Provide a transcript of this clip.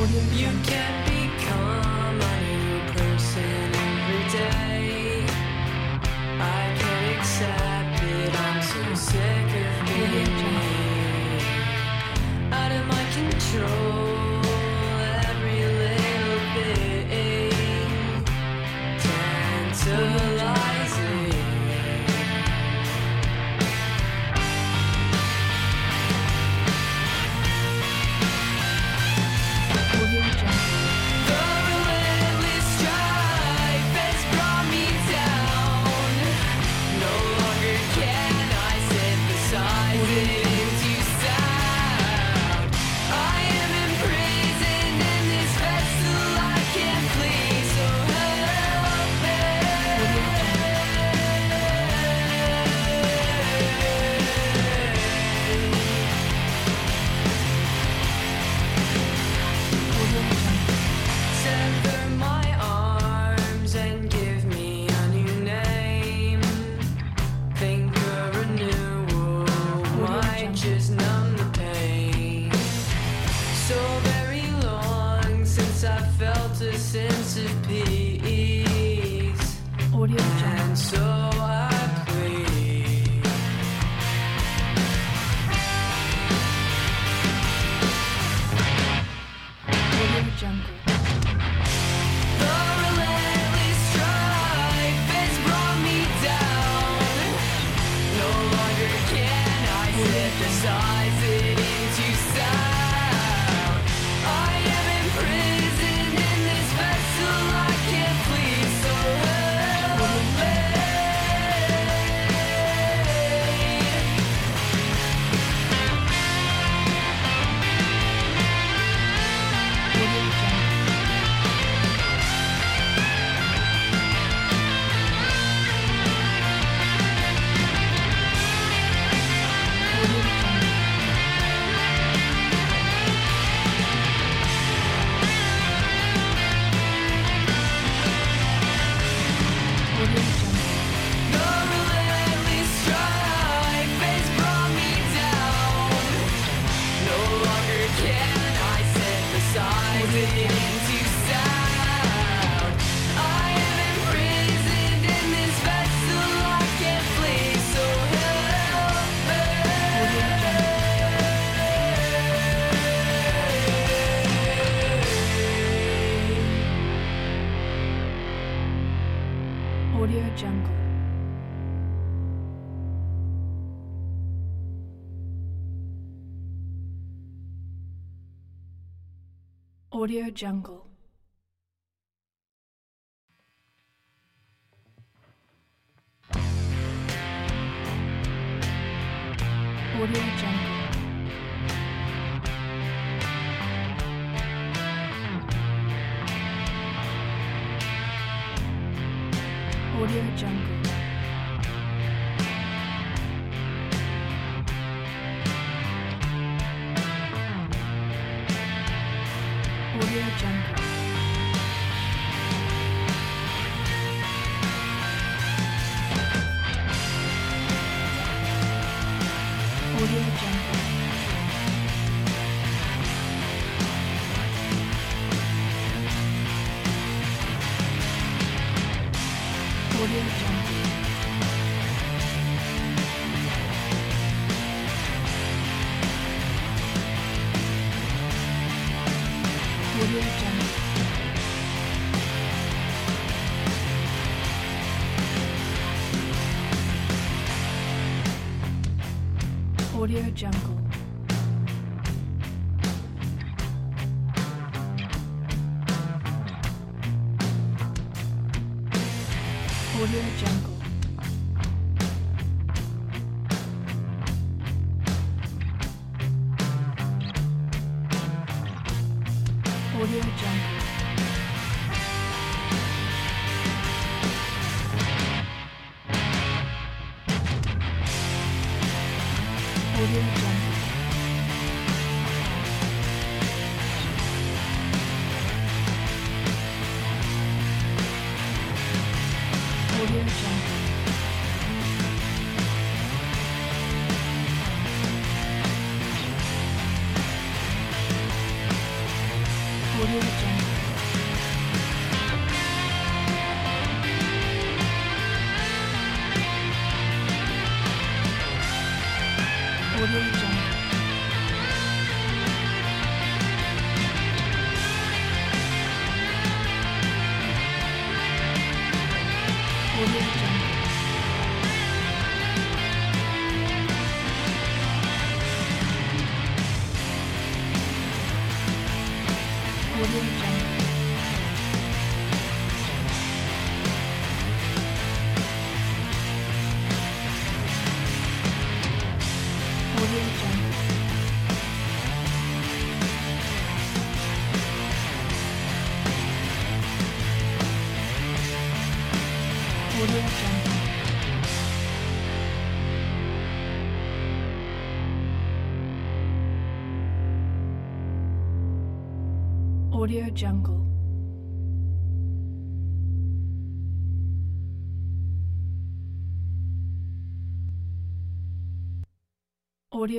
You can't become a new person every day. I can't accept it, I'm so sick of being me. Out of my control, every little thing tantalizing. Audio Jungle. Audio Jungle. Audio Jungle. Audio Jungle. Audio Jungle. Audio Jungle. Audio Jungle. Audio Jungle. Audio Jungle. Audio Jungle. Audio Jungle. Audio Jungle. Audio Jungle. Audio Jungle. Audio Jungle. Audio Jungle. Audio Jungle. Audio Jungle. Audio Jungle.